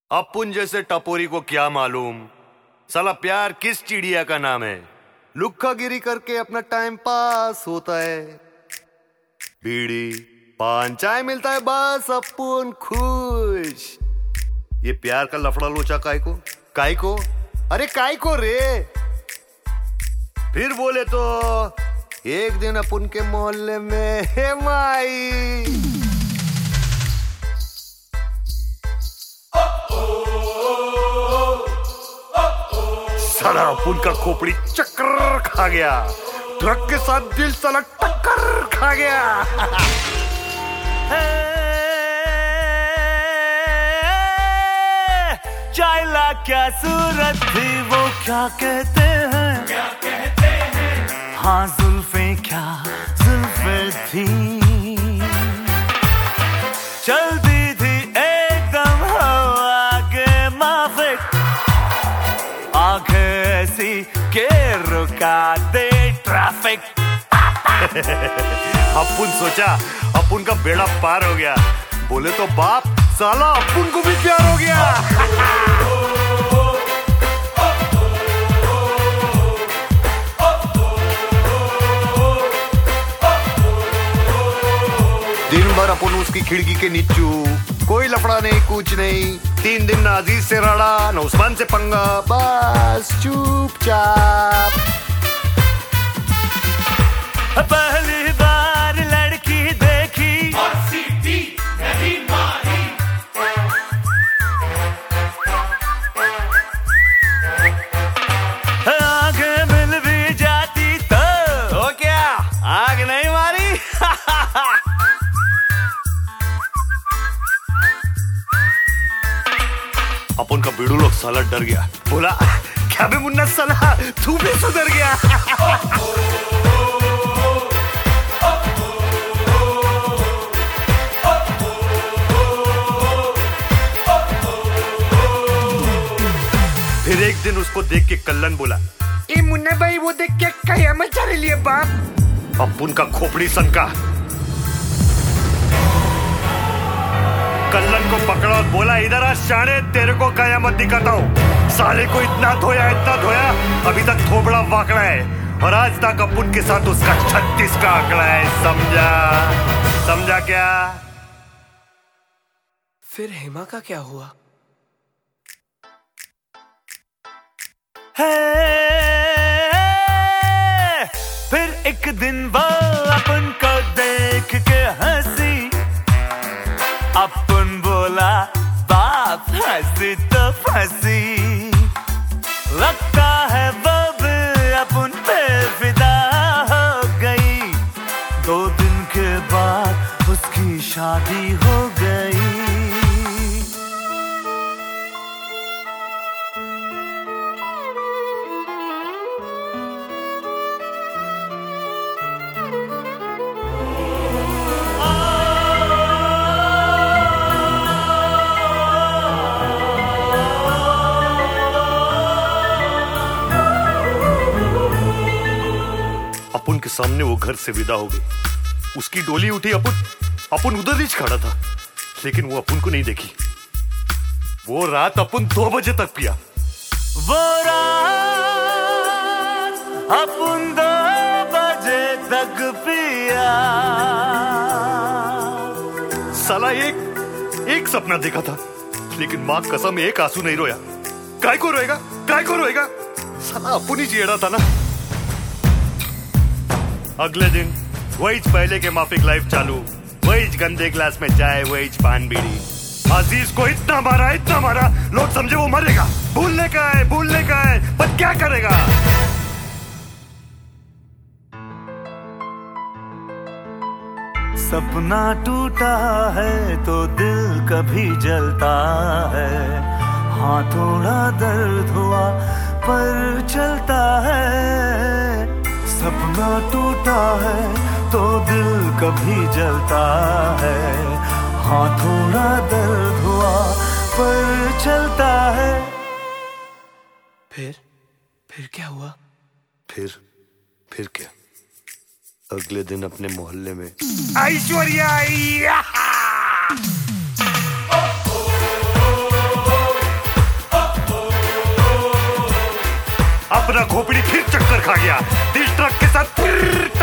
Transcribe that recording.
अपुन जैसे टपोरी को क्या मालूम साला प्यार किस चिड़िया का नाम है। लुक्कागिरी करके अपना टाइम पास होता है। बीड़ी पान चाय मिलता है बस अपुन खुश। ये प्यार का लफड़ा लोचा काय को अरे काय को रे। फिर बोले तो एक दिन अपुन के मोहल्ले में हे माई साला अपुन का खोपड़ी चक्कर खा गया। ट्रक के साथ दिल साला टक्कर खा गया। चाइला क्या सूरत थी वो क्या कहते हैं, हाँ जुल्फे क्या जुल्फे थी। चलती थी एकदम हो आगे माफिक, आंखें ऐसी के रुका दे ट्रैफिक। अपुन सोचा अपुन का बेड़ा पार हो गया। बोले तो बाप साला अपुन को भी प्यार हो गया। दिन भर अपुन उसकी खिड़की के नीचू, कोई लफड़ा नहीं कुछ नहीं। 3 दिन ना अजीज से रड़ा ना उस्मान से पंगा, बस चुपचाप। पहली बार लड़की देखी और सीटी नहीं मारी, आगे मिल भी जाती तो हो क्या आग नहीं मारी। अपन का बिड़ू लोग साला डर गया। बोला क्या बे मुन्ना साला तू भी सुधर गया। फिर एक दिन उसको देख के कल्लन बोला, ए मुन्ना भाई वो देख के कयामत जा रही है बाप। अपुन का खोपड़ी सनका। कल्लन को पकड़ा और बोला इधर आ शाने, तेरे को कयामत दिखाता हूँ। साले को इतना धोया अभी तक थोबड़ा वाकड़ा है और आज तक अपुन के साथ उसका 36 का आंकड़ा है। समझा क्या? फिर हेमा का क्या हुआ? फिर एक दिन वो अपन को देख के हंसी, अपन बोला बाप हंसी तो फंसी। लगता है वो भी अपन पे फिदा हो गई, 2 दिन के बाद उसकी शादी हो गई। अपुन के सामने वो घर से विदा हो गई। उसकी डोली उठी। अपुन उधर ही खड़ा था लेकिन वो अपुन को नहीं देखी। वो रात अपुन 2 बजे तक पिया। वो रात अपुन 2 बजे तक पिया। साला एक सपना देखा था लेकिन मां कसम एक आंसू नहीं रोया। काय को रोएगा? साला अपुन ही जियड़ा था ना। अगले दिन वही पहले के माफिक लाइफ चालू, वही गंदे ग्लास में चाय, वही पान बीड़ी। अजीज को इतना मारा लोग समझे वो मरेगा। भूलने का है पर क्या करेगा। सपना टूटा है तो दिल कभी जलता है, हाँ थोड़ा दर्द हुआ पर चलता है। सपना टूटा है तो दिल कभी जलता है, हाँ थोड़ा दर्द हुआ पर चलता है। फिर क्या हुआ? फिर क्या? अगले दिन अपने मोहल्ले में ऐश्वर्या आई। मेरा खोपड़ी फिर चक्कर खा गया, दिल ट्रक के साथ फिर